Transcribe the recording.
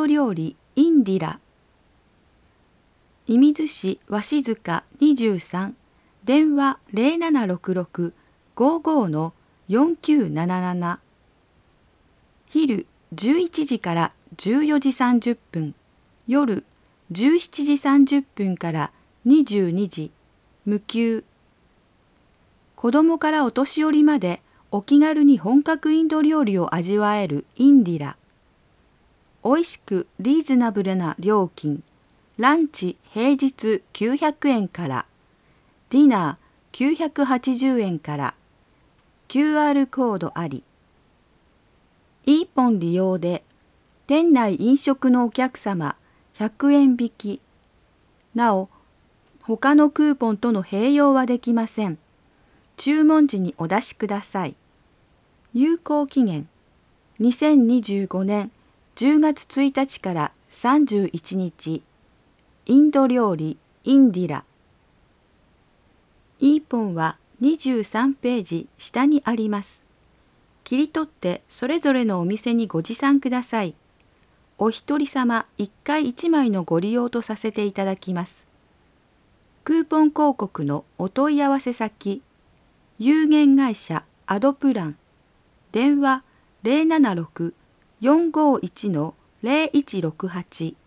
ド料理インディラ。射水市鷲塚23、電話0766-55-4977。昼11時から14時30分、夜17時30分から22時、無給。子供からお年寄りまでお気軽に本格インド料理を味わえるインディラ。おいしくリーズナブルな料金。ランチ平日900円から、ディナー980円から、QR コードあり。イーポン利用で、店内飲食のお客様100円引き。なお、他のクーポンとの併用はできません。注文時にお出しください。有効期限、2025年10月1日から31日。インド料理インディラ。イーポンは23ページ下にあります。切り取ってそれぞれのお店にご持参ください。お一人様1回1枚のご利用とさせていただきます。クーポン広告のお問い合わせ先、有限会社アドプラン、電話076-451-0168